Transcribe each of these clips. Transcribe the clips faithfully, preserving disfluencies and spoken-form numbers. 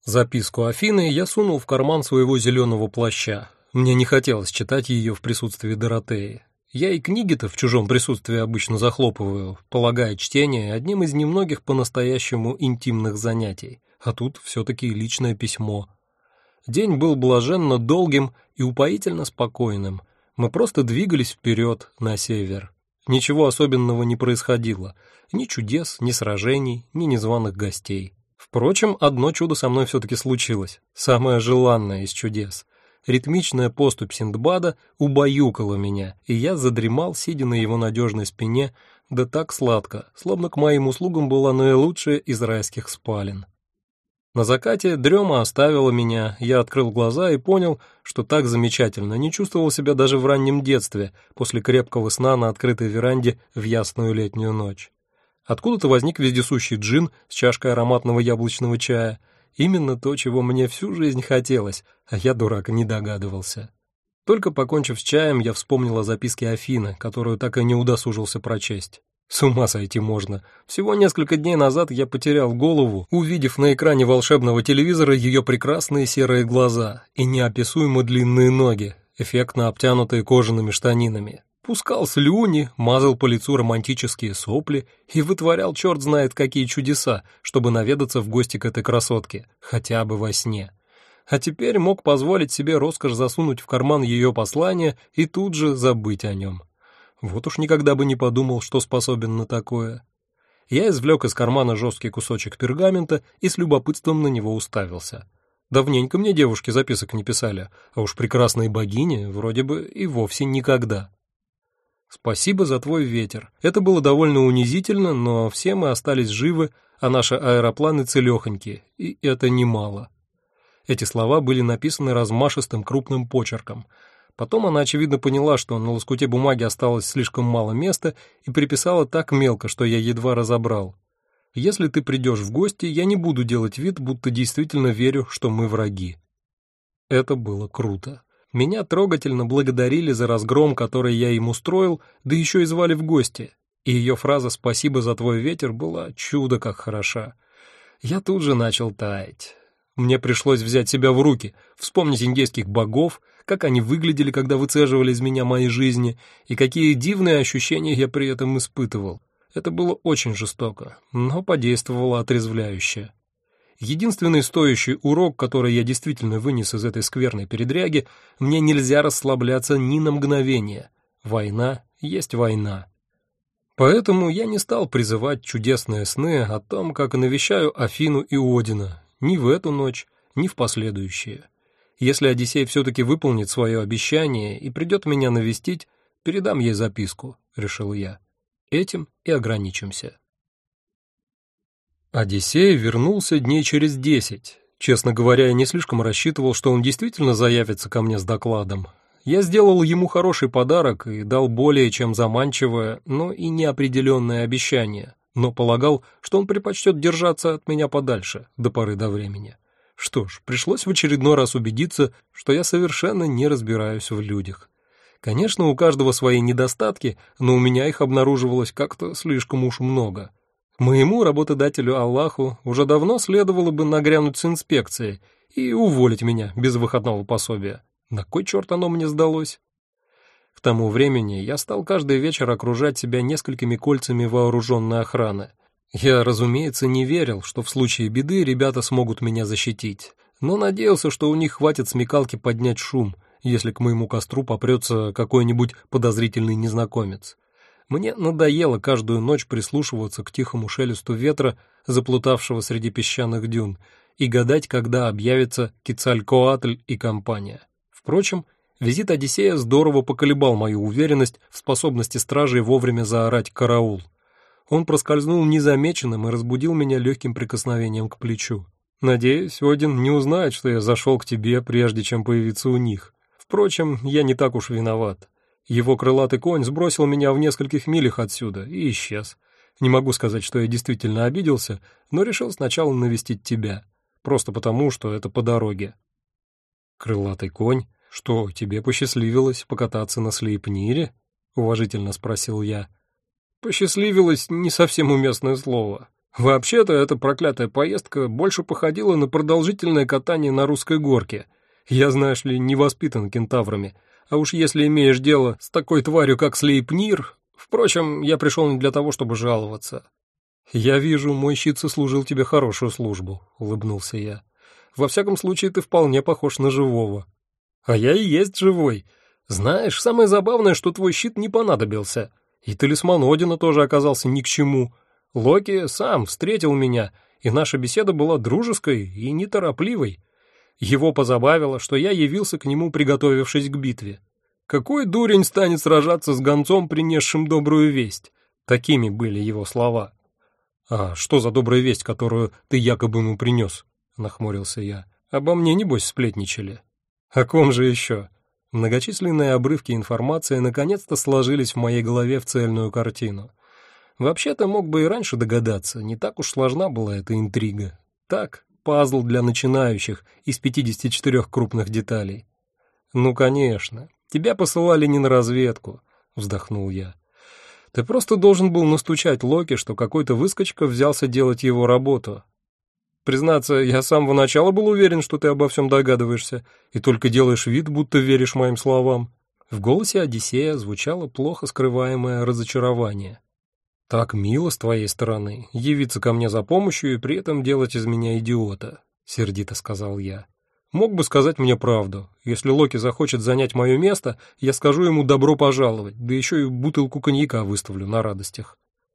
Записку Афины я сунул в карман своего зеленого плаща. Мне не хотелось читать ее в присутствии Доротеи. Я и книги-то в чужом присутствии обычно захлопываю, полагая чтение одним из немногих по-настоящему интимных занятий, а тут все-таки личное письмо. День был блаженно долгим и упоительно спокойным. Мы просто двигались вперед, на север. Ничего особенного не происходило. Ни чудес, ни сражений, ни незваных гостей. Впрочем, одно чудо со мной все-таки случилось. Самое желанное из чудес. Ритмичная поступь Синдбада убаюкала меня, и я задремал, сидя на его надежной спине, да так сладко, словно к моим услугам была наилучшая из райских спален. На закате дрема оставила меня, я открыл глаза и понял, что так замечательно не чувствовал себя даже в раннем детстве, после крепкого сна на открытой веранде в ясную летнюю ночь. Откуда-то возник вездесущий джин с чашкой ароматного яблочного чая. Именно то, чего мне всю жизнь хотелось, а я, дурак, не догадывался. Только покончив с чаем, я вспомнил о записке Афины, которую так и не удосужился прочесть. С ума сойти можно. Всего несколько дней назад я потерял голову, увидев на экране волшебного телевизора ее прекрасные серые глаза и неописуемо длинные ноги, эффектно обтянутые кожаными штанинами. Пускал слюни, мазал по лицу романтические сопли и вытворял черт знает какие чудеса, чтобы наведаться в гости к этой красотке, хотя бы во сне. А теперь мог позволить себе роскошь засунуть в карман ее послание и тут же забыть о нем. Вот уж никогда бы не подумал, что способен на такое. Я извлек из кармана жесткий кусочек пергамента и с любопытством на него уставился. Давненько мне девушки записок не писали, а уж прекрасные богини вроде бы и вовсе никогда. Спасибо за твой ветер. Это было довольно унизительно, но все мы остались живы, а наши аэропланы целехоньки, и это немало. Эти слова были написаны размашистым крупным почерком. Потом она, очевидно, поняла, что на лоскуте бумаги осталось слишком мало места, и приписала так мелко, что я едва разобрал. Если ты придешь в гости, я не буду делать вид, будто действительно верю, что мы враги. Это было круто. Меня трогательно благодарили за разгром, который я им устроил, да еще и звали в гости. И ее фраза «спасибо за твой ветер» была чудо как хороша. Я тут же начал таять. Мне пришлось взять себя в руки, вспомнить индейских богов, как они выглядели, когда выцеживали из меня мои жизни, и какие дивные ощущения я при этом испытывал. Это было очень жестоко, но подействовало отрезвляюще. Единственный стоящий урок, который я действительно вынес из этой скверной передряги, мне нельзя расслабляться ни на мгновение. Война есть война. Поэтому я не стал призывать чудесные сны о том, как навещаю Афину и Одина, ни в эту ночь, ни в последующие. Если Одиссей все-таки выполнит свое обещание и придет меня навестить, передам ей записку, решил я. Этим и ограничимся. Одиссей вернулся дней через десять. Честно говоря, я не слишком рассчитывал, что он действительно заявится ко мне с докладом. Я сделал ему хороший подарок и дал более чем заманчивое, но и неопределенное обещание, но полагал, что он предпочтет держаться от меня подальше до поры до времени. Что ж, пришлось в очередной раз убедиться, что я совершенно не разбираюсь в людях. Конечно, у каждого свои недостатки, но у меня их обнаруживалось как-то слишком уж много. Моему работодателю Аллаху уже давно следовало бы нагрянуть с инспекцией и уволить меня без выходного пособия. На кой черт оно мне сдалось? К тому времени я стал каждый вечер окружать себя несколькими кольцами вооруженной охраны. Я, разумеется, не верил, что в случае беды ребята смогут меня защитить, но надеялся, что у них хватит смекалки поднять шум, если к моему костру попрется какой-нибудь подозрительный незнакомец. Мне надоело каждую ночь прислушиваться к тихому шелесту ветра, заплутавшего среди песчаных дюн, и гадать, когда объявится Кецалькоатль и компания. Впрочем, визит Одиссея здорово поколебал мою уверенность в способности стражей вовремя заорать «караул». Он проскользнул незамеченным и разбудил меня легким прикосновением к плечу. «Надеюсь, Один не узнает, что я зашел к тебе, прежде чем появиться у них. Впрочем, я не так уж виноват. Его крылатый конь сбросил меня в нескольких милях отсюда и исчез. Не могу сказать, что я действительно обиделся, но решил сначала навестить тебя, просто потому, что это по дороге». «Крылатый конь? Что, тебе посчастливилось покататься на Слейпнире?» — уважительно спросил я. «Посчастливилось — не совсем уместное слово. Вообще-то эта проклятая поездка больше походила на продолжительное катание на русской горке. Я, знаешь ли, не воспитан кентаврами, а уж если имеешь дело с такой тварью, как Слейпнир... Впрочем, я пришел не для того, чтобы жаловаться. «Я вижу, мой щит сослужил тебе хорошую службу», — улыбнулся я. «Во всяком случае, ты вполне похож на живого». «А я и есть живой. Знаешь, самое забавное, что твой щит не понадобился. И талисман Одина тоже оказался ни к чему. Локи сам встретил меня, и наша беседа была дружеской и неторопливой. Его позабавило, что я явился к нему, приготовившись к битве. Какой дурень станет сражаться с гонцом, принесшим добрую весть?» Такими были его слова. «А что за добрая весть, которую ты якобы ему принес?» — нахмурился я. «Обо мне, небось, сплетничали». «О ком же еще?» Многочисленные обрывки информации наконец-то сложились в моей голове в цельную картину. Вообще-то мог бы и раньше догадаться, не так уж сложна была эта интрига. Так, пазл для начинающих из пятидесяти четырёх крупных деталей. «Ну, конечно, тебя посылали не на разведку», — вздохнул я. «Ты просто должен был настучать Локи, что какой-то выскочка взялся делать его работу. Признаться, я с самого начала был уверен, что ты обо всем догадываешься, и только делаешь вид, будто веришь моим словам». В голосе Одиссея звучало плохо скрываемое разочарование. «Так мило с твоей стороны явиться ко мне за помощью и при этом делать из меня идиота», — сердито сказал я. «Мог бы сказать мне правду. Если Локи захочет занять мое место, я скажу ему добро пожаловать, да еще и бутылку коньяка выставлю на радостях».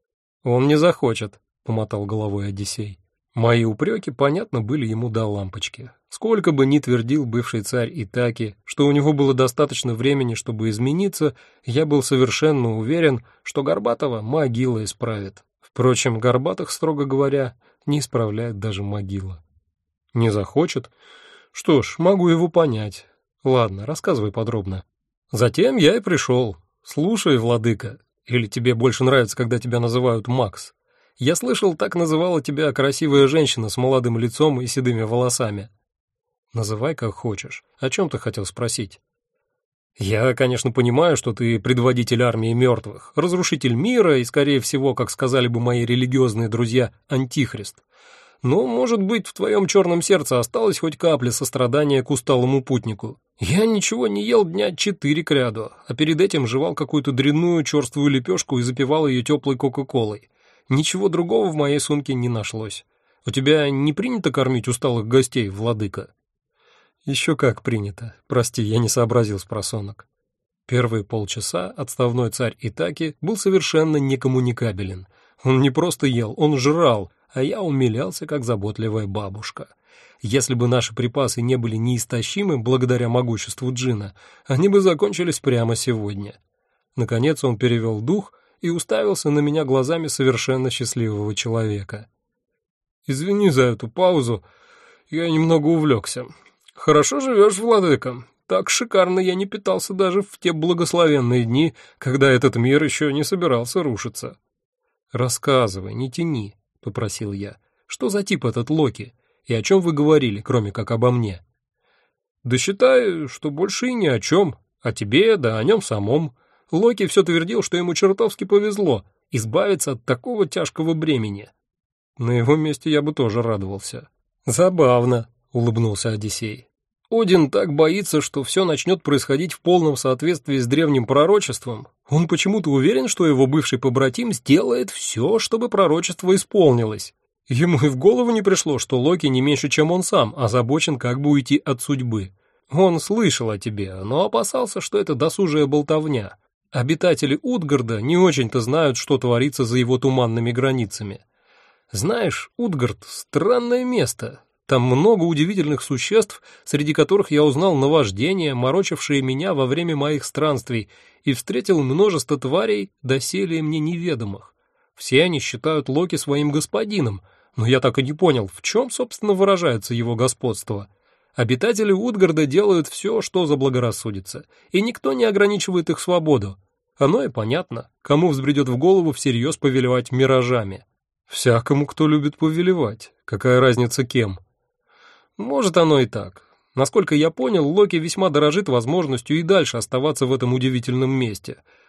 «Он не захочет», — помотал головой Одиссей. Мои упреки, понятно, были ему до лампочки. Сколько бы ни твердил бывший царь Итаки, что у него было достаточно времени, чтобы измениться, я был совершенно уверен, что Горбатого могила исправит. Впрочем, Горбатых, строго говоря, не исправляет даже могила. «Не захочет? Что ж, могу его понять. Ладно, рассказывай подробно». «Затем я и пришел. Слушай, владыка, или тебе больше нравится, когда тебя называют Макс? Я слышал, так называла тебя красивая женщина с молодым лицом и седыми волосами». «Называй как хочешь. О чем ты хотел спросить?» «Я, конечно, понимаю, что ты предводитель армии мертвых, разрушитель мира и, скорее всего, как сказали бы мои религиозные друзья, антихрист. Но, может быть, в твоем черном сердце осталась хоть капля сострадания к усталому путнику. Я ничего не ел дня четыре кряду, а перед этим жевал какую-то дрянную черствую лепешку и запивал ее теплой кока-колой. Ничего другого в моей сумке не нашлось. У тебя не принято кормить усталых гостей, владыка?» «Еще как принято. Прости, я не сообразил спросонок». Первые полчаса отставной царь Итаки был совершенно некоммуникабелен. Он не просто ел, он жрал, а я умилялся, как заботливая бабушка. Если бы наши припасы не были неистощимы благодаря могуществу джина, они бы закончились прямо сегодня. Наконец он перевел дух и уставился на меня глазами совершенно счастливого человека. «Извини за эту паузу, я немного увлекся. Хорошо живешь, владыка. Так шикарно я не питался даже в те благословенные дни, когда этот мир еще не собирался рушиться». «Рассказывай, не тяни», — попросил я. «Что за тип этот Локи? И о чем вы говорили, кроме как обо мне?» «Да считай, что больше и ни о чем. О тебе, да о нем самом. Локи все твердил, что ему чертовски повезло избавиться от такого тяжкого бремени. На его месте я бы тоже радовался». «Забавно», — улыбнулся Одиссей. «Один так боится, что все начнет происходить в полном соответствии с древним пророчеством. Он почему-то уверен, что его бывший побратим сделает все, чтобы пророчество исполнилось. Ему и в голову не пришло, что Локи не меньше, чем он сам, озабочен, как бы уйти от судьбы. Он слышал о тебе, но опасался, что это досужая болтовня. Обитатели Утгарда не очень-то знают, что творится за его туманными границами. Знаешь, Утгард — странное место. Там много удивительных существ, среди которых я узнал наваждения, морочившие меня во время моих странствий, и встретил множество тварей, доселе мне неведомых. Все они считают Локи своим господином, но я так и не понял, в чем, собственно, выражается его господство. Обитатели Утгарда делают все, что заблагорассудится, и никто не ограничивает их свободу. Оно и понятно, кому взбредет в голову всерьез повелевать миражами. Всякому, кто любит повелевать. Какая разница кем? Может, оно и так. Насколько я понял, Локи весьма дорожит возможностью и дальше оставаться в этом удивительном месте.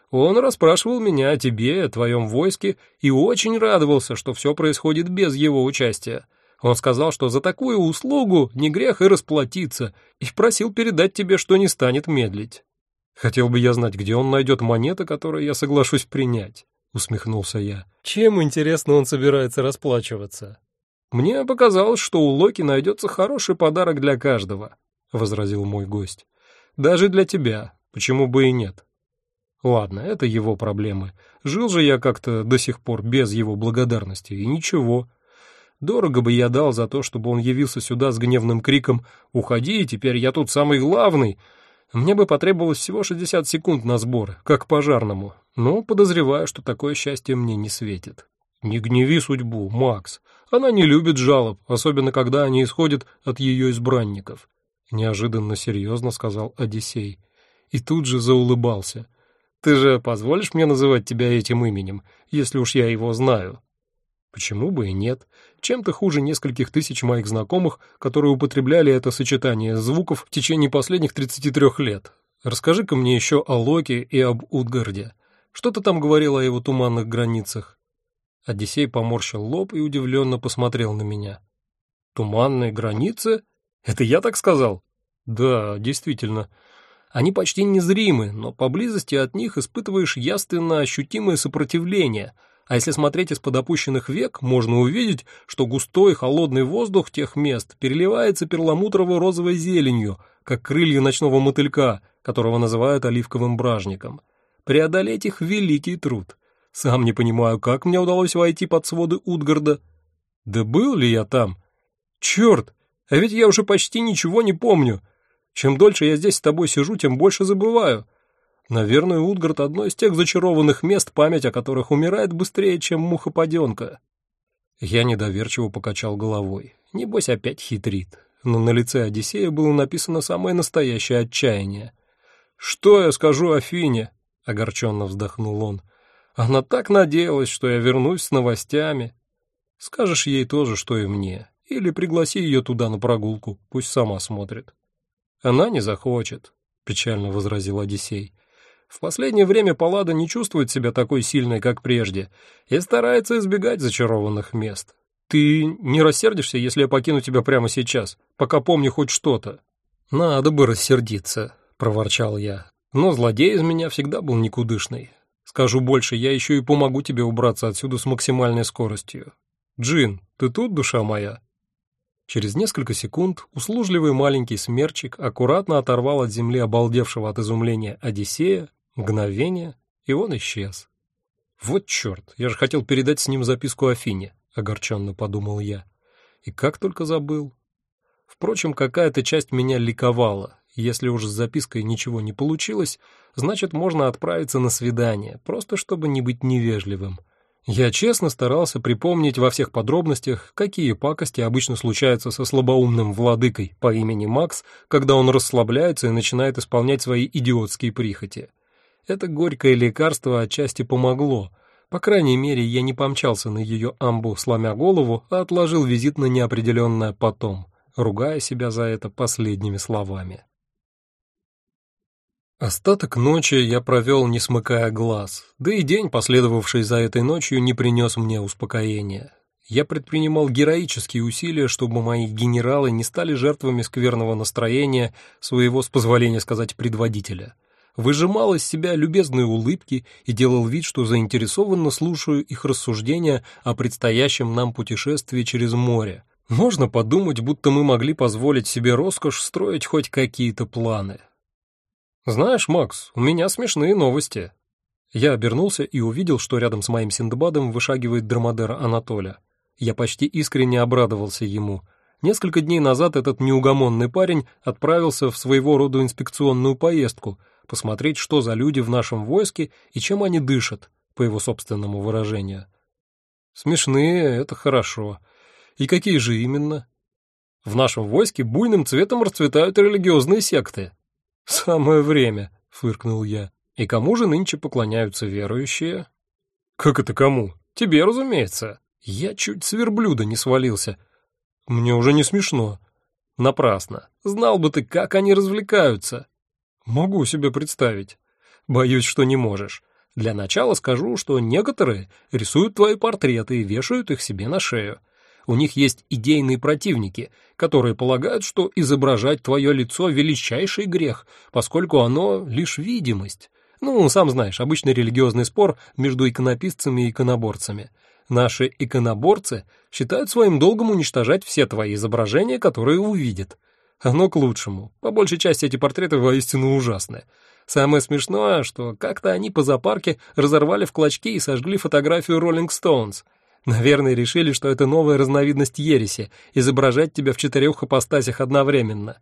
Он расспрашивал меня о тебе, о твоем войске, и очень радовался, что все происходит без его участия. Он сказал, что за такую услугу не грех и расплатиться, и просил передать тебе, что не станет медлить. Хотел бы я знать, где он найдет монеты, которые я соглашусь принять, усмехнулся я. Чем, интересно, он собирается расплачиваться? Мне показалось, что у Локи найдется хороший подарок для каждого, возразил мой гость. Даже для тебя, почему бы и нет? Ладно, это его проблемы. Жил же я как-то до сих пор без его благодарности, и ничего. Дорого бы я дал за то, чтобы он явился сюда с гневным криком «Уходи, теперь я тут самый главный!» Мне бы потребовалось всего шестьдесят секунд на сбор, как пожарному, но подозреваю, что такое счастье мне не светит. Не гневи судьбу, Макс. Она не любит жалоб, особенно когда они исходят от ее избранников. Неожиданно серьезно сказал Одиссей. И тут же заулыбался. Ты же позволишь мне называть тебя этим именем, если уж я его знаю? Почему бы и нет? Чем-то хуже нескольких тысяч моих знакомых, которые употребляли это сочетание звуков в течение последних тридцати трёх лет. Расскажи-ка мне еще о Локи и об Утгарде. Что ты там говорил о его туманных границах? Одиссей поморщил лоб и удивленно посмотрел на меня. Туманные границы? Это я так сказал? Да, действительно. Они почти незримы, но поблизости от них испытываешь ясно ощутимое сопротивление, а если смотреть из-под опущенных век, можно увидеть, что густой холодный воздух тех мест переливается перламутрово-розовой зеленью, как крылья ночного мотылька, которого называют оливковым бражником. Преодолеть их — великий труд. Сам не понимаю, как мне удалось войти под своды Утгарда. Да был ли я там? Черт, а ведь я уже почти ничего не помню. Чем дольше я здесь с тобой сижу, тем больше забываю. Наверное, Утгард — одно из тех зачарованных мест, память о которых умирает быстрее, чем муха-паденка. Я недоверчиво покачал головой. Небось, опять хитрит. Но на лице Одиссея было написано самое настоящее отчаяние. «Что я скажу Афине?» — огорченно вздохнул он. «Она так надеялась, что я вернусь с новостями. Скажешь ей тоже, что и мне. Или пригласи ее туда на прогулку, пусть сама смотрит». «Она не захочет», — печально возразил Одиссей. «В последнее время Паллада не чувствует себя такой сильной, как прежде, и старается избегать зачарованных мест. Ты не рассердишься, если я покину тебя прямо сейчас, пока помню хоть что-то?» «Надо бы рассердиться», — проворчал я. «Но злодей из меня всегда был никудышный. Скажу больше, я еще и помогу тебе убраться отсюда с максимальной скоростью. Джин, ты тут, душа моя?» Через несколько секунд услужливый маленький смерчик аккуратно оторвал от земли обалдевшего от изумления Одиссея, мгновение, и он исчез. «Вот черт, я же хотел передать с ним записку Афине», — огорченно подумал я. И как только забыл. Впрочем, какая-то часть меня ликовала. Если уж с запиской ничего не получилось, значит, можно отправиться на свидание, просто чтобы не быть невежливым. Я честно старался припомнить во всех подробностях, какие пакости обычно случаются со слабоумным владыкой по имени Макс, когда он расслабляется и начинает исполнять свои идиотские прихоти. Это горькое лекарство отчасти помогло. По крайней мере, я не помчался на ее амбу, сломя голову, а отложил визит на неопределенное потом, ругая себя за это последними словами. Остаток ночи я провел, не смыкая глаз, да и день, последовавший за этой ночью, не принес мне успокоения. Я предпринимал героические усилия, чтобы мои генералы не стали жертвами скверного настроения своего, с позволения сказать, предводителя. Выжимал из себя любезные улыбки и делал вид, что заинтересованно слушаю их рассуждения о предстоящем нам путешествии через море. Можно подумать, будто мы могли позволить себе роскошь строить хоть какие-то планы. «Знаешь, Макс, у меня смешные новости». Я обернулся и увидел, что рядом с моим Синдбадом вышагивает дромадер Анатоля. Я почти искренне обрадовался ему. Несколько дней назад этот неугомонный парень отправился в своего рода инспекционную поездку, посмотреть, что за люди в нашем войске и чем они дышат, по его собственному выражению. Смешные — это хорошо. И какие же именно? В нашем войске буйным цветом расцветают религиозные секты. «Самое время», — фыркнул я. «И кому же нынче поклоняются верующие?» «Как это кому? Тебе, разумеется. Я чуть с верблюда не свалился. Мне уже не смешно». «Напрасно. Знал бы ты, как они развлекаются». «Могу себе представить. Боюсь, что не можешь. Для начала скажу, что некоторые рисуют твои портреты и вешают их себе на шею. У них есть идейные противники, которые полагают, что изображать твое лицо — величайший грех, поскольку оно — лишь видимость. Ну, сам знаешь, обычный религиозный спор между иконописцами и иконоборцами. Наши иконоборцы считают своим долгом уничтожать все твои изображения, которые увидят. Оно к лучшему. По большей части эти портреты воистину ужасны. Самое смешное, что как-то они по зоопарке разорвали в клочки и сожгли фотографию Rolling Stones. Наверное, решили, что это новая разновидность ереси — изображать тебя в четырех ипостасях одновременно.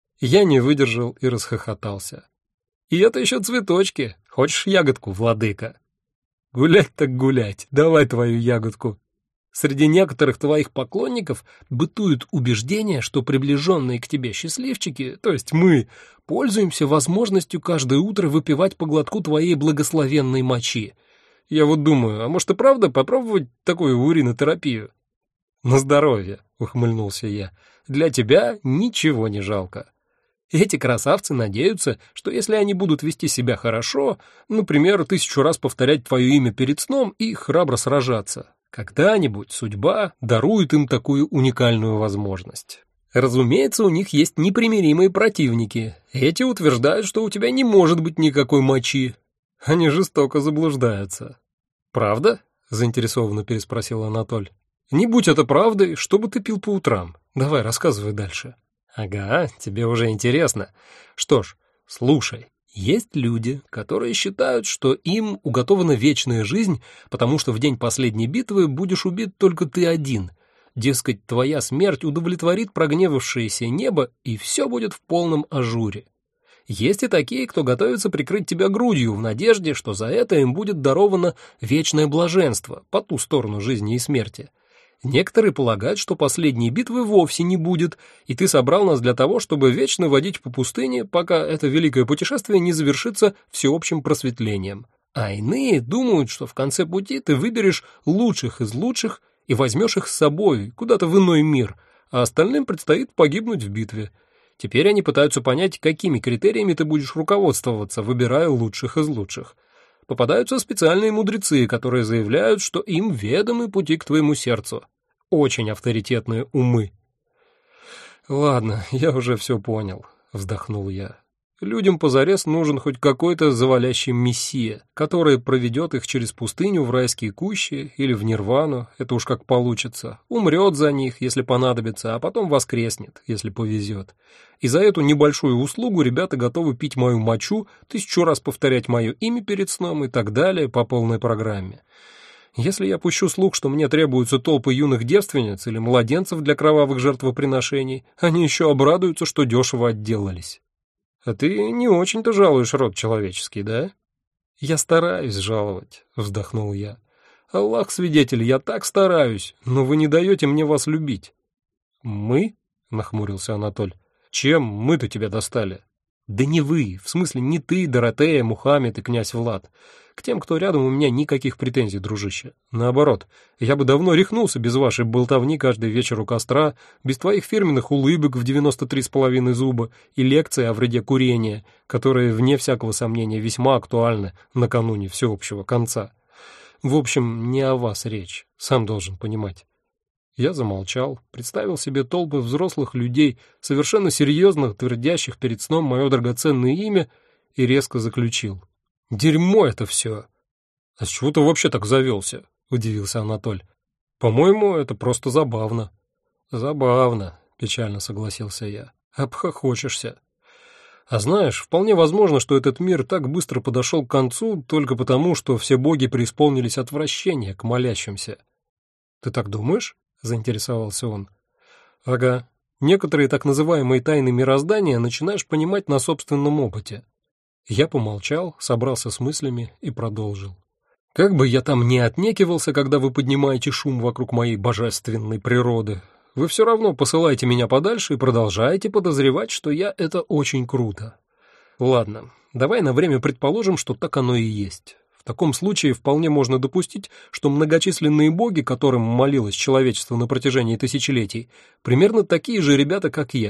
Я не выдержал и расхохотался. И это еще цветочки. Хочешь ягодку, владыка? Гулять так гулять, давай твою ягодку. Среди некоторых твоих поклонников бытует убеждение, что приближенные к тебе счастливчики, то есть мы, пользуемся возможностью каждое утро выпивать по глотку твоей благословенной мочи. Я вот думаю, а может и правда попробовать такую уринотерапию? На здоровье, ухмыльнулся я. Для тебя ничего не жалко. Эти красавцы надеются, что если они будут вести себя хорошо, например, тысячу раз повторять твое имя перед сном и храбро сражаться, когда-нибудь судьба дарует им такую уникальную возможность. Разумеется, у них есть непримиримые противники. Эти утверждают, что у тебя не может быть никакой мочи. Они жестоко заблуждаются. «Правда?» — заинтересованно переспросил Анатоль. «Не будь это правдой, что бы ты пил по утрам? Давай, рассказывай дальше». «Ага, тебе уже интересно. Что ж, слушай. Есть люди, которые считают, что им уготована вечная жизнь, потому что в день последней битвы будешь убит только ты один. Дескать, твоя смерть удовлетворит прогневавшееся небо, и все будет в полном ажуре. Есть и такие, кто готовится прикрыть тебя грудью в надежде, что за это им будет даровано вечное блаженство по ту сторону жизни и смерти. Некоторые полагают, что последней битвы вовсе не будет, и ты собрал нас для того, чтобы вечно водить по пустыне, пока это великое путешествие не завершится всеобщим просветлением. А иные думают, что в конце пути ты выберешь лучших из лучших и возьмешь их с собой куда-то в иной мир, а остальным предстоит погибнуть в битве. Теперь они пытаются понять, какими критериями ты будешь руководствоваться, выбирая лучших из лучших. Попадаются специальные мудрецы, которые заявляют, что им ведомы пути к твоему сердцу. Очень авторитетные умы. «Ладно, я уже все понял», — вздохнул я. «Людям позарез нужен хоть какой-то завалящий мессия, который проведет их через пустыню в райские кущи или в нирвану, это уж как получится, умрет за них, если понадобится, а потом воскреснет, если повезет. И за эту небольшую услугу ребята готовы пить мою мочу, тысячу раз повторять мое имя перед сном и так далее по полной программе. Если я пущу слух, что мне требуются толпы юных девственниц или младенцев для кровавых жертвоприношений, они еще обрадуются, что дешево отделались». «А ты не очень-то жалуешь род человеческий, да?» «Я стараюсь жаловать», — вздохнул я. «Аллах свидетель, я так стараюсь, но вы не даете мне вас любить». «Мы?» — нахмурился Анатоль. «Чем мы-то тебя достали?» «Да не вы, в смысле не ты, Доротея, Мухаммед и князь Влад. К тем, кто рядом, у меня никаких претензий, дружище. Наоборот, я бы давно рехнулся без вашей болтовни каждый вечер у костра, без твоих фирменных улыбок в девяносто три с половиной зуба и лекций о вреде курения, которые, вне всякого сомнения, весьма актуальны накануне всеобщего конца. В общем, не о вас речь, сам должен понимать». Я замолчал, представил себе толпы взрослых людей, совершенно серьезных, твердящих перед сном мое драгоценное имя, и резко заключил. «Дерьмо это все!» «А с чего ты вообще так завелся?» — удивился Анатоль. «По-моему, это просто забавно». «Забавно», — печально согласился я. «Обхохочешься. А знаешь, вполне возможно, что этот мир так быстро подошел к концу только потому, что все боги преисполнились отвращения к молящимся». «Ты так думаешь?» — заинтересовался он. «Ага. Некоторые так называемые тайны мироздания начинаешь понимать на собственном опыте». Я помолчал, собрался с мыслями и продолжил. «Как бы я там ни отнекивался, когда вы поднимаете шум вокруг моей божественной природы, вы все равно посылаете меня подальше и продолжаете подозревать, что я — это очень круто. Ладно, давай на время предположим, что так оно и есть. В таком случае вполне можно допустить, что многочисленные боги, которым молилось человечество на протяжении тысячелетий, примерно такие же ребята, как я.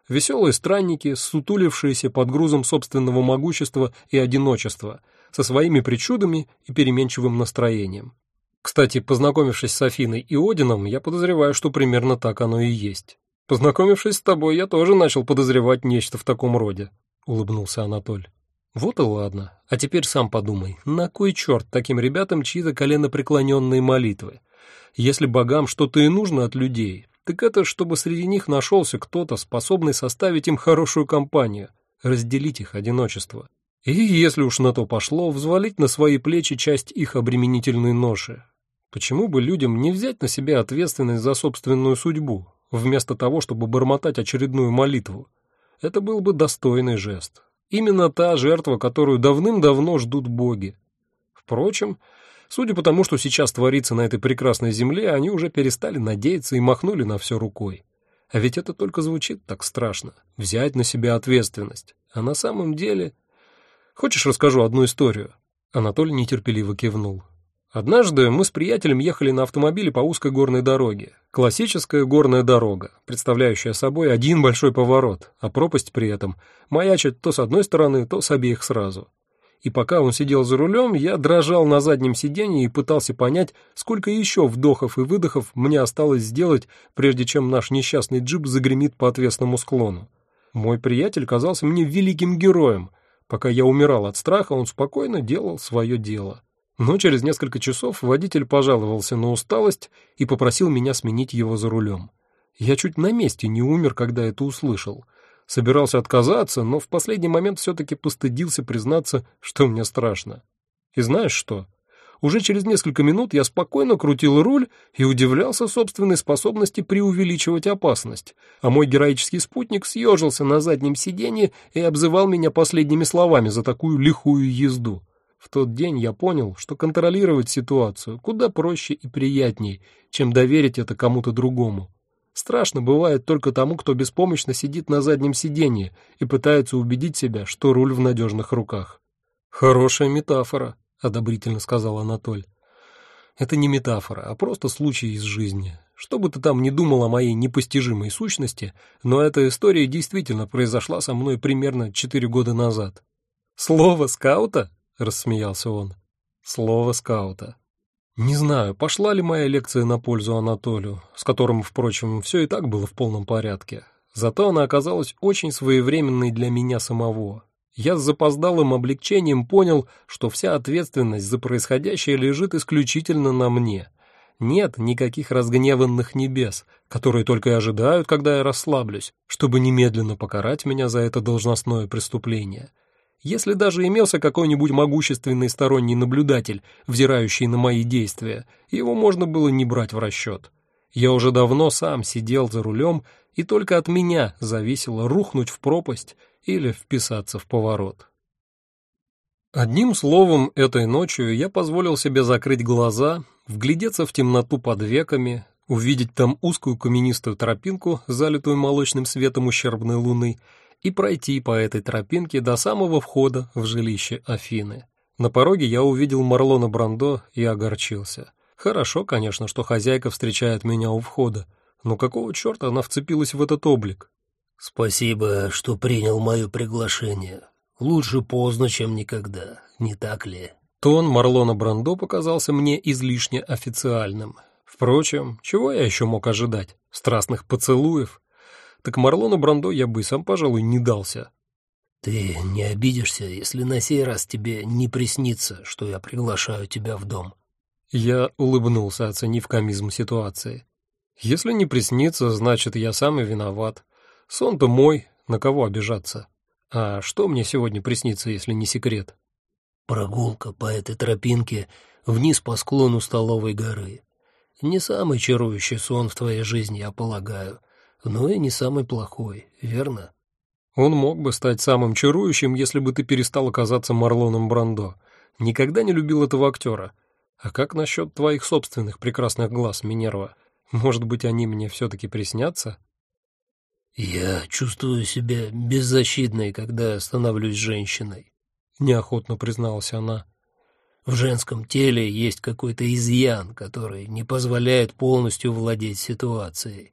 Веселые странники, сутулившиеся под грузом собственного могущества и одиночества, со своими причудами и переменчивым настроением. Кстати, познакомившись с Афиной и Одином, я подозреваю, что примерно так оно и есть. Познакомившись с тобой, я тоже начал подозревать нечто в таком роде, улыбнулся Анатоль. Вот и ладно. А теперь сам подумай, на кой черт таким ребятам чьи-то коленопреклоненные молитвы? Если богам что-то и нужно от людей, так это чтобы среди них нашелся кто-то, способный составить им хорошую компанию, разделить их одиночество. И, если уж на то пошло, взвалить на свои плечи часть их обременительной ноши. Почему бы людям не взять на себя ответственность за собственную судьбу, вместо того, чтобы бормотать очередную молитву? Это был бы достойный жест. Именно та жертва, которую давным-давно ждут боги. Впрочем, судя по тому, что сейчас творится на этой прекрасной земле, они уже перестали надеяться и махнули на все рукой. А ведь это только звучит так страшно — взять на себя ответственность. А на самом деле... Хочешь, расскажу одну историю? Анатолий нетерпеливо кивнул. Однажды мы с приятелем ехали на автомобиле по узкой горной дороге. Классическая горная дорога, представляющая собой один большой поворот, а пропасть при этом маячит то с одной стороны, то с обеих сразу. И пока он сидел за рулем, я дрожал на заднем сиденье и пытался понять, сколько еще вдохов и выдохов мне осталось сделать, прежде чем наш несчастный джип загремит по отвесному склону. Мой приятель казался мне великим героем. Пока я умирал от страха, он спокойно делал свое дело. Но через несколько часов водитель пожаловался на усталость и попросил меня сменить его за рулем. Я чуть на месте не умер, когда это услышал. Собирался отказаться, но в последний момент все-таки постыдился признаться, что мне страшно. И знаешь что? Уже через несколько минут я спокойно крутил руль и удивлялся собственной способности преувеличивать опасность, а мой героический спутник съежился на заднем сиденье и обзывал меня последними словами за такую лихую езду. В тот день я понял, что контролировать ситуацию куда проще и приятней, чем доверить это кому-то другому. Страшно бывает только тому, кто беспомощно сидит на заднем сиденье и пытается убедить себя, что руль в надежных руках. «Хорошая метафора», — одобрительно сказал Анатоль. «Это не метафора, а просто случай из жизни. Что бы ты там ни думал о моей непостижимой сущности, но эта история действительно произошла со мной примерно четыре года назад». «Слово скаута?» — рассмеялся он. «Слово скаута». Не знаю, пошла ли моя лекция на пользу Анатолию, с которым, впрочем, все и так было в полном порядке. Зато она оказалась очень своевременной для меня самого. Я с запоздалым облегчением понял, что вся ответственность за происходящее лежит исключительно на мне. Нет никаких разгневанных небес, которые только и ожидают, когда я расслаблюсь, чтобы немедленно покарать меня за это должностное преступление. Если даже имелся какой-нибудь могущественный сторонний наблюдатель, взирающий на мои действия, его можно было не брать в расчет. Я уже давно сам сидел за рулем, и только от меня зависело рухнуть в пропасть или вписаться в поворот. Одним словом, этой ночью я позволил себе закрыть глаза, вглядеться в темноту под веками, увидеть там узкую каменистую тропинку, залитую молочным светом ущербной луны, и пройти по этой тропинке до самого входа в жилище Афины. На пороге я увидел Марлона Брандо и огорчился. Хорошо, конечно, что хозяйка встречает меня у входа, но какого черта она вцепилась в этот облик? «Спасибо, что принял мое приглашение. Лучше поздно, чем никогда, не так ли?» Тон Марлона Брандо показался мне излишне официальным. Впрочем, чего я еще мог ожидать? Страстных поцелуев? Так Марлону Брандо я бы и сам, пожалуй, не дался. «Ты не обидишься, если на сей раз тебе не приснится, что я приглашаю тебя в дом?» Я улыбнулся, оценив комизм ситуации. «Если не приснится, значит, я сам и виноват. Сон-то мой, на кого обижаться? А что мне сегодня приснится, если не секрет?» «Прогулка по этой тропинке вниз по склону Столовой горы. Не самый чарующий сон в твоей жизни, я полагаю, но и не самый плохой, верно?» Он мог бы стать самым чарующим, если бы ты перестал казаться Марлоном Брандо. Никогда не любил этого актера. А как насчет твоих собственных прекрасных глаз, Минерва? Может быть, они мне все-таки приснятся? «Я чувствую себя беззащитной, когда становлюсь женщиной», — неохотно призналась она. «В женском теле есть какой-то изъян, который не позволяет полностью владеть ситуацией».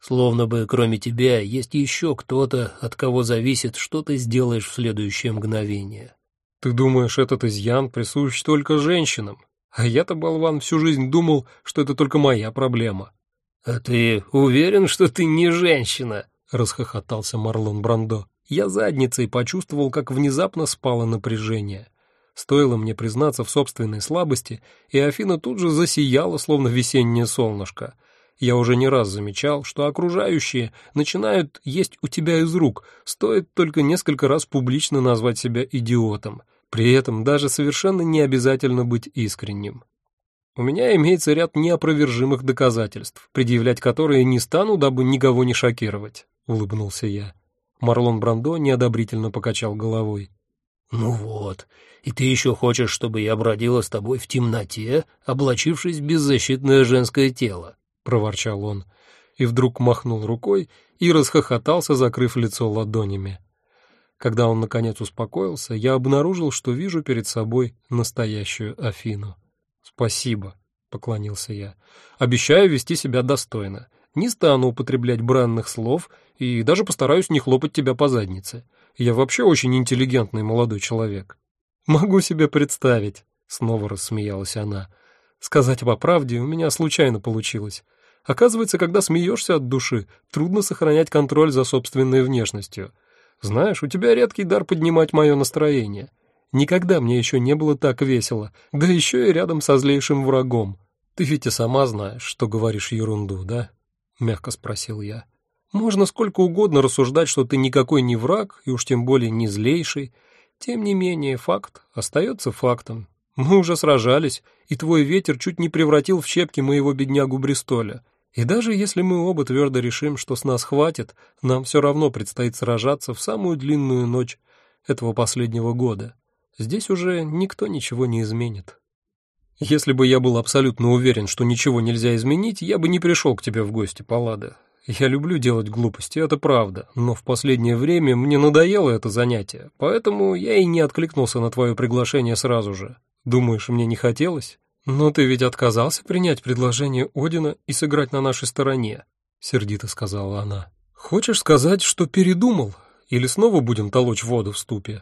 Словно бы кроме тебя есть еще кто-то, от кого зависит, что ты сделаешь в следующее мгновение. Ты думаешь, этот изъян присущ только женщинам? А я-то, болван, всю жизнь думал, что это только моя проблема. А ты уверен, что ты не женщина? Расхохотался Марлон Брандо. Я задницей почувствовал, как внезапно спало напряжение. Стоило мне признаться в собственной слабости, и Афина тут же засияла, словно весеннее солнышко. Я уже не раз замечал, что окружающие начинают есть у тебя из рук, стоит только несколько раз публично назвать себя идиотом. При этом даже совершенно не обязательно быть искренним. У меня имеется ряд неопровержимых доказательств, предъявлять которые не стану, дабы никого не шокировать, — улыбнулся я. Марлон Брандо неодобрительно покачал головой. «Ну вот, и ты еще хочешь, чтобы я бродила с тобой в темноте, облачившись в беззащитное женское тело?» — проворчал он, и вдруг махнул рукой и расхохотался, закрыв лицо ладонями. Когда он, наконец, успокоился, я обнаружил, что вижу перед собой настоящую Афину. «Спасибо», — поклонился я. «Обещаю вести себя достойно. Не стану употреблять бранных слов и даже постараюсь не хлопать тебя по заднице. Я вообще очень интеллигентный молодой человек». «Могу себе представить», — снова рассмеялась она. «Сказать по правде, у меня случайно получилось. Оказывается, когда смеешься от души, трудно сохранять контроль за собственной внешностью. Знаешь, у тебя редкий дар поднимать мое настроение. Никогда мне еще не было так весело, да еще и рядом со злейшим врагом. Ты ведь и сама знаешь, что говоришь ерунду, да?» — мягко спросил я. «Можно сколько угодно рассуждать, что ты никакой не враг, и уж тем более не злейший. Тем не менее, факт остается фактом. Мы уже сражались, и твой ветер чуть не превратил в щепки моего беднягу Бристоля. И даже если мы оба твердо решим, что с нас хватит, нам все равно предстоит сражаться в самую длинную ночь этого последнего года. Здесь уже никто ничего не изменит. Если бы я был абсолютно уверен, что ничего нельзя изменить, я бы не пришел к тебе в гости, Паллада. Я люблю делать глупости, это правда, но в последнее время мне надоело это занятие, поэтому я и не откликнулся на твое приглашение сразу же. Думаешь, мне не хотелось? Но ты ведь отказался принять предложение Одина и сыграть на нашей стороне, — сердито сказала она. Хочешь сказать, что передумал? Или снова будем толочь воду в ступе?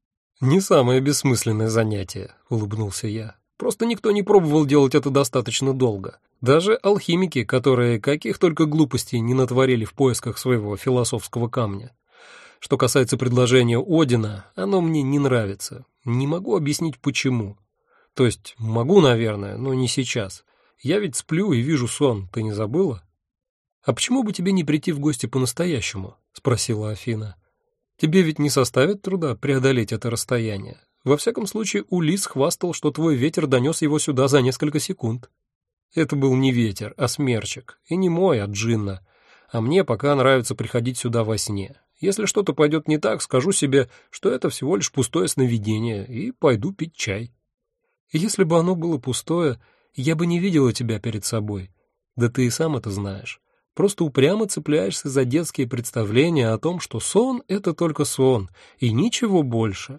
Не самое бессмысленное занятие, — улыбнулся я. Просто никто не пробовал делать это достаточно долго. Даже алхимики, которые каких только глупостей не натворили в поисках своего философского камня. Что касается предложения Одина, оно мне не нравится. Не могу объяснить, почему. То есть могу, наверное, но не сейчас. Я ведь сплю и вижу сон, ты не забыла? А почему бы тебе не прийти в гости по-настоящему? Спросила Афина. Тебе ведь не составит труда преодолеть это расстояние. Во всяком случае, Улисс хвастал, что твой ветер донес его сюда за несколько секунд. Это был не ветер, а смерчик, и не мой, а Джинна. А мне пока нравится приходить сюда во сне. Если что-то пойдет не так, скажу себе, что это всего лишь пустое сновидение, и пойду пить чай. Если бы оно было пустое, я бы не видела тебя перед собой. Да ты и сам это знаешь. Просто упрямо цепляешься за детские представления о том, что сон — это только сон, и ничего больше.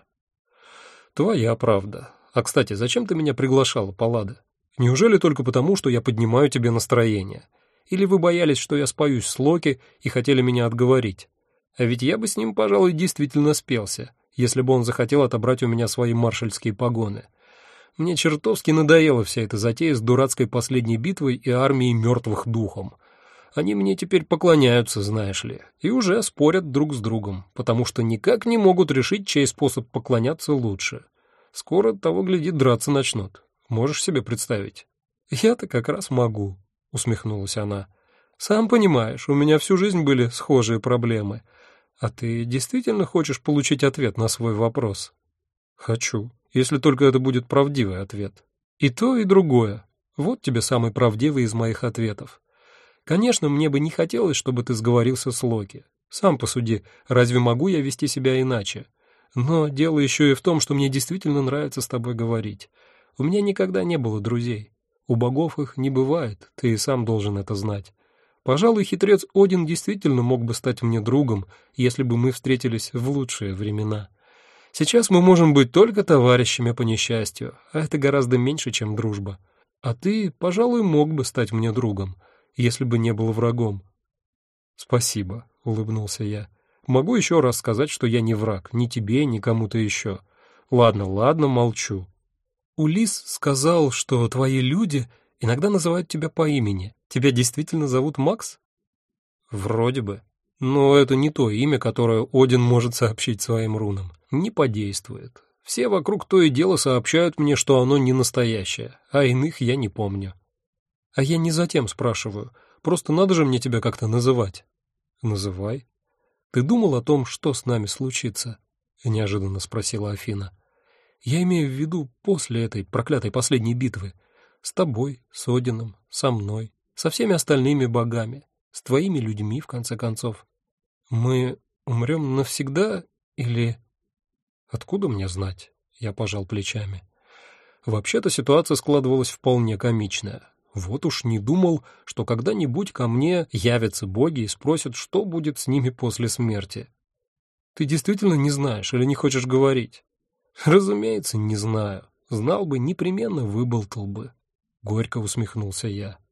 Твоя правда. А, кстати, зачем ты меня приглашала, Паллада? Неужели только потому, что я поднимаю тебе настроение? Или вы боялись, что я споюсь с Локи и хотели меня отговорить? А ведь я бы с ним, пожалуй, действительно спелся, если бы он захотел отобрать у меня свои маршальские погоны. Мне чертовски надоела вся эта затея с дурацкой последней битвой и армией мертвых духом. Они мне теперь поклоняются, знаешь ли, и уже спорят друг с другом, потому что никак не могут решить, чей способ поклоняться лучше. Скоро, того гляди, драться начнут. Можешь себе представить? Я-то как раз могу, усмехнулась она. Сам понимаешь, у меня всю жизнь были схожие проблемы. А ты действительно хочешь получить ответ на свой вопрос? Хочу, если только это будет правдивый ответ. И то, и другое. Вот тебе самый правдивый из моих ответов. Конечно, мне бы не хотелось, чтобы ты сговорился с Локи. Сам посуди, разве могу я вести себя иначе? Но дело еще и в том, что мне действительно нравится с тобой говорить. У меня никогда не было друзей. У богов их не бывает, ты и сам должен это знать. Пожалуй, хитрец Один действительно мог бы стать мне другом, если бы мы встретились в лучшие времена. Сейчас мы можем быть только товарищами по несчастью, а это гораздо меньше, чем дружба. А ты, пожалуй, мог бы стать мне другом, если бы не был врагом. Спасибо, улыбнулся я. Могу еще раз сказать, что я не враг, ни тебе, ни кому-то еще. Ладно, ладно, молчу. Улис сказал, что твои люди иногда называют тебя по имени. Тебя действительно зовут Макс? Вроде бы. Но это не то имя, которое Один может сообщить своим рунам. Не подействует. Все вокруг то и дело сообщают мне, что оно не настоящее, а иных я не помню. А я не затем спрашиваю. Просто надо же мне тебя как-то называть. Называй. Ты думал о том, что с нами случится? Неожиданно спросила Афина. Я имею в виду после этой проклятой последней битвы. С тобой, с Одином, со мной, со всеми остальными богами, с твоими людьми, в конце концов. Мы умрем навсегда или... Откуда мне знать? Я пожал плечами. Вообще-то ситуация складывалась вполне комичная. Вот уж не думал, что когда-нибудь ко мне явятся боги и спросят, что будет с ними после смерти. Ты действительно не знаешь или не хочешь говорить? Разумеется, не знаю. Знал бы, непременно выболтал бы. Горько усмехнулся я.